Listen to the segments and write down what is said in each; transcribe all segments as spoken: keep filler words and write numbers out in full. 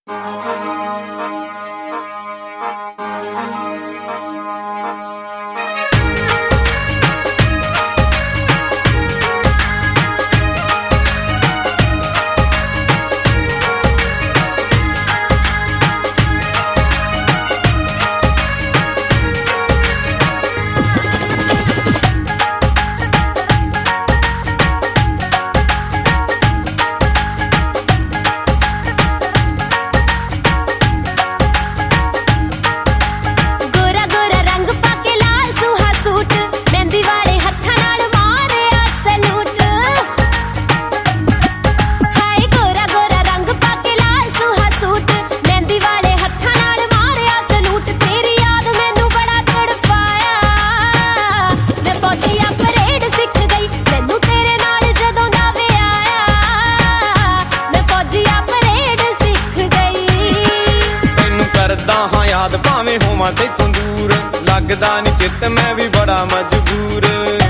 भावें होवां तैथों दूर लगदा नी चित मैं भी बड़ा मजबूर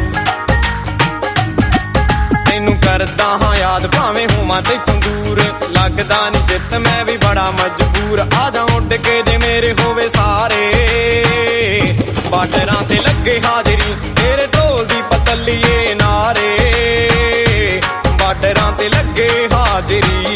तैनू करदा हां याद भावें होवां तैथों दूर लगदा नी चित मैं भी बड़ा मजबूर आ जा उड़ के जे मेरे होवे सारे बाडरां ते लगे हाजरी तेरे ढोल दी पतलिए नारे बाडरां ते लगे हाजरी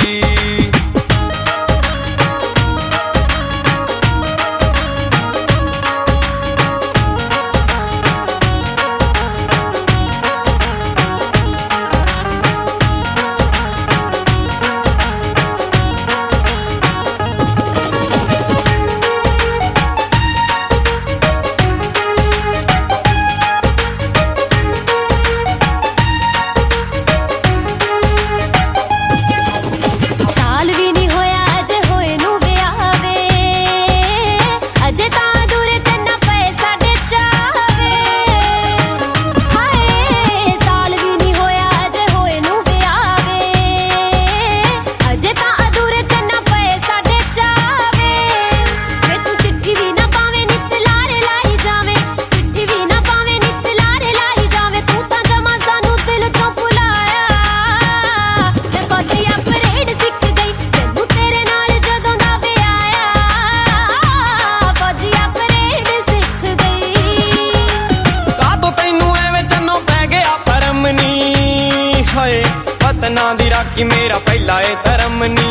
वतना दी राखी मेरा पहला ए धर्म नी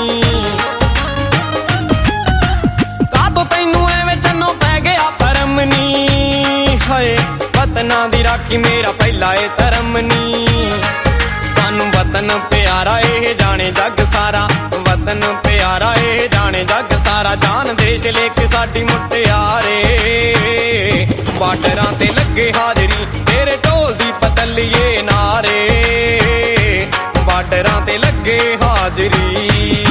का तो तैनू एवें चन्नो पै गया परम नी हाय वतना दी राखी मेरा पहला ए धर्म नी सानू वतन प्यारा ए जाने जग सारा वतन प्यारा ए जाने जग सारा जान देश लेके साडी मुटियारे बाडरां ते लगे हाजरी तेरे ढोल दी पतलिए नारे बाडरां ते लगे हाजरी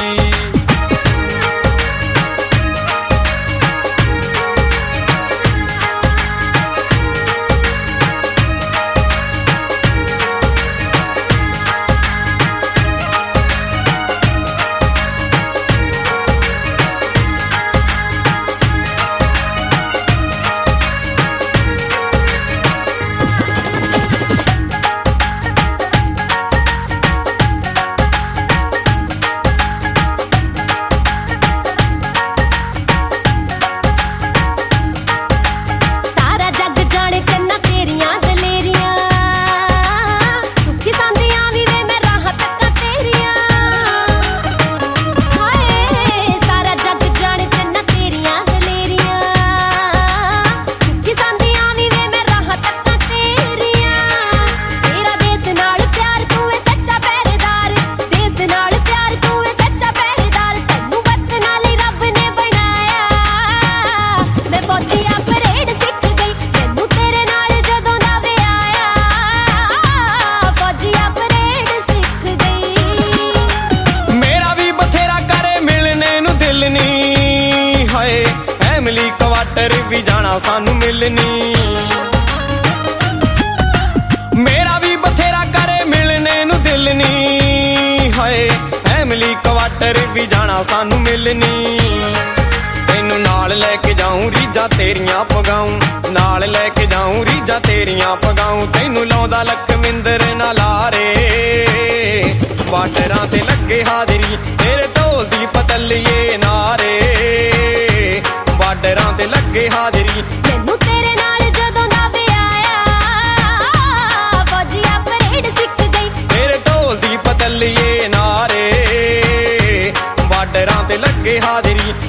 क्वार्टर भी जाना सानू मिलनी मेरा भी बथेरा करे मिलने नू दिल नी हाय फैमिली क्वार्टर भी जाना सानू मिलनी तैनू नाल लेके जाऊं रीजा तेरियां पगाऊं नाल लेके जाऊं रीजा तेरियां पगाऊं तैनू लाउंदा लखविंदर ना लारे बाडरां ते लगे हाजरी तेरे ढोल दी पतलिए ਲੱਗੇ ਹਾਜ਼ਰੀ। ਮੈਨੂੰ ਤੇਰੇ ਨਾਲ ਜਦੋਂ ਦਾ ਵਿਆਹਿਆ ਫੌਜੀਆ ਪਰੇਡ ਸਿੱਖ ਗਈ। ਤੇਰੇ ਢੋਲ ਦੀ ਪਤਲੀਏ ਨਾਰੇ ਬਾਰਡਰਾਂ ਤੇ ਲੱਗੇ ਹਾਜ਼ਰੀ।